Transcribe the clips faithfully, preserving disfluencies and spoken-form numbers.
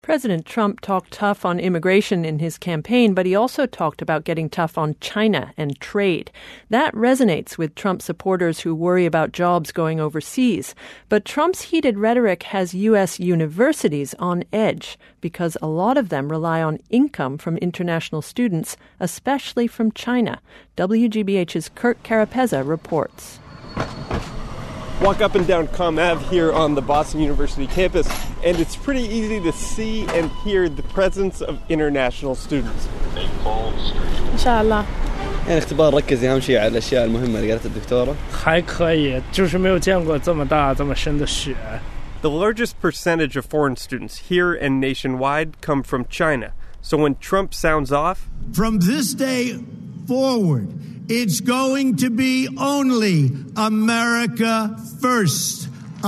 President Trump talked tough on immigration in his campaign, but he also talked about getting tough on China and trade. That resonates with Trump supporters who worry about jobs going overseas. But Trump's heated rhetoric has U S universities on edge because a lot of them rely on income from international students, especially from China. W G B H's Kurt Carapezza reports. Walk up and down Comm Ave here on the Boston University campus, and it's pretty easy to see and hear the presence of international students. إن شاء الله. يعني اختبار ركز أهم شيء على الأشياء المهمة اللي قالتها الدكتورة. 还可以，就是没有见过这么大这么深的雪。 The largest percentage of foreign students here and nationwide come from China. So when Trump sounds off, from this day forward, it's going to be only America first.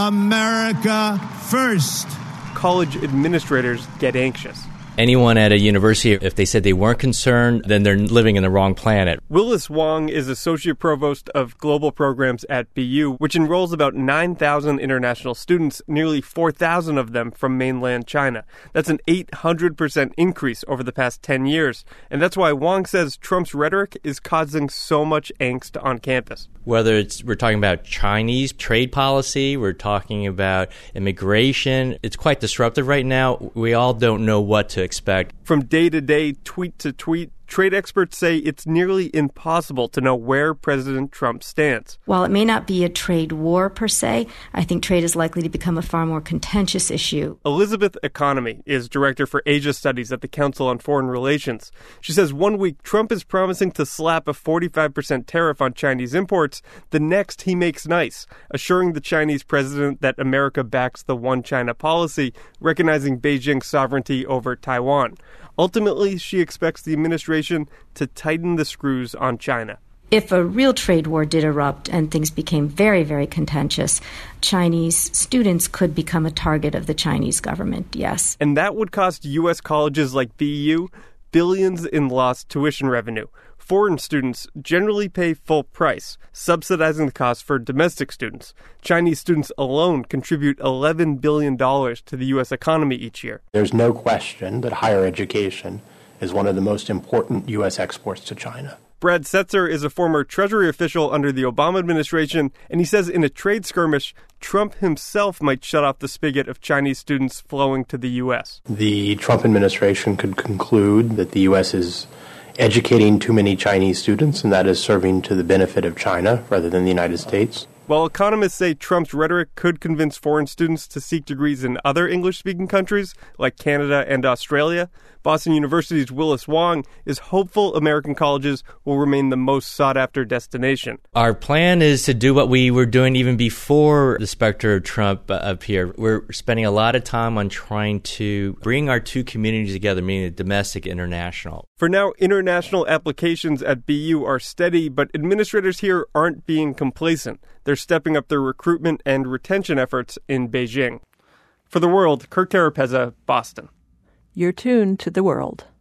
America first. college administrators get anxious. Anyone at a university, if they said they weren't concerned, then they're living in the wrong planet. Willis Wong is Associate Provost of Global Programs at B U, which enrolls about nine thousand international students, nearly four thousand of them from mainland China. That's an eight hundred percent increase over the past ten years. And that's why Wong says Trump's rhetoric is causing so much angst on campus. Whether it's we're talking about Chinese trade policy, we're talking about immigration, it's quite disruptive right now. We all don't know what to expect. From day to day, tweet to tweet, trade experts say it's nearly impossible to know where President Trump stands. While it may not be a trade war per se, I think trade is likely to become a far more contentious issue. Elizabeth Economy is director for Asia Studies at the Council on Foreign Relations. She says one week Trump is promising to slap a forty-five percent tariff on Chinese imports. The next he makes nice, assuring the Chinese president that America backs the one China policy, recognizing Beijing's sovereignty over Taiwan. Ultimately, she expects the administration to tighten the screws on China. If a real trade war did erupt and things became very, very contentious, Chinese students could become a target of the Chinese government, yes. And that would cost U S colleges like B U billions in lost tuition revenue. Foreign students generally pay full price, subsidizing the cost for domestic students. Chinese students alone contribute eleven billion dollars to the U S economy each year. There's no question that higher education is one of the most important U S exports to China. Brad Setzer is a former Treasury official under the Obama administration, and he says in a trade skirmish, Trump himself might shut off the spigot of Chinese students flowing to the U S. The Trump administration could conclude that the U S is educating too many Chinese students, and that is serving to the benefit of China rather than the United States. While economists say Trump's rhetoric could convince foreign students to seek degrees in other English-speaking countries like Canada and Australia, Boston University's Willis Wong is hopeful American colleges will remain the most sought-after destination. Our plan is to do what we were doing even before the specter of Trump uh, appeared. We're spending a lot of time on trying to bring our two communities together, meaning the domestic and international. For now, international applications at B U are steady, but administrators here aren't being complacent. They're stepping up their recruitment and retention efforts in Beijing. For The World, Kurt Carapezza, Boston. You're tuned to The World.